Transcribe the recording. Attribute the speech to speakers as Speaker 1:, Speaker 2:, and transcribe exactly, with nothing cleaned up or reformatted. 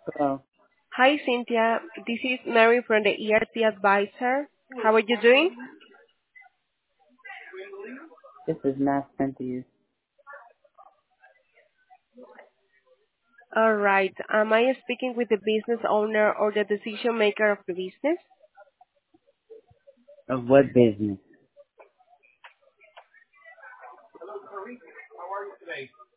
Speaker 1: Hello,
Speaker 2: Hi, Cynthia. This is Mary from the E R T Advisor. How are you doing?
Speaker 1: this is Matt sent to you.
Speaker 2: All right. Am I speaking with the business owner or the decision maker of the business?
Speaker 1: Of what business?